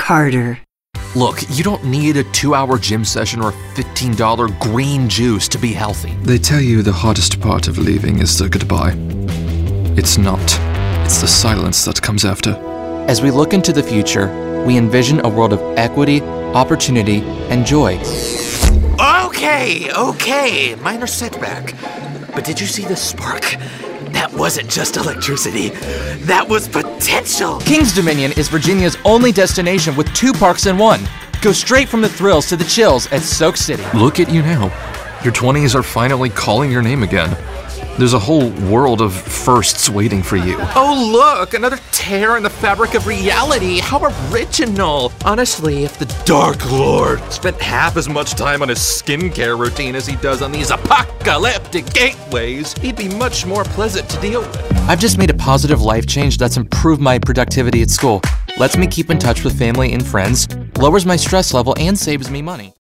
Carter. Look, you don't need a 2-hour gym session or a $15 green juice to be healthy. They tell you the hardest part of leaving is the goodbye. It's not. It's the silence that comes after. As we look into the future, we envision a world of equity, opportunity, and joy. Okay, minor setback. But did you see the spark? That wasn't just electricity. That was potential. King's Dominion is Virginia's only destination with 2 parks in one. Go straight from the thrills to the chills at Soak City. Look at you now. Your 20s are finally calling your name again. There's a whole world of firsts waiting for you. Oh look, another tear in the fabric of reality. How original. Honestly, if the Dark Lord spent half as much time on his skincare routine as he does on these apocalyptic gateways, he'd be much more pleasant to deal with. I've just made a positive life change that's improved my productivity at school, lets me keep in touch with family and friends, lowers my stress level, and saves me money.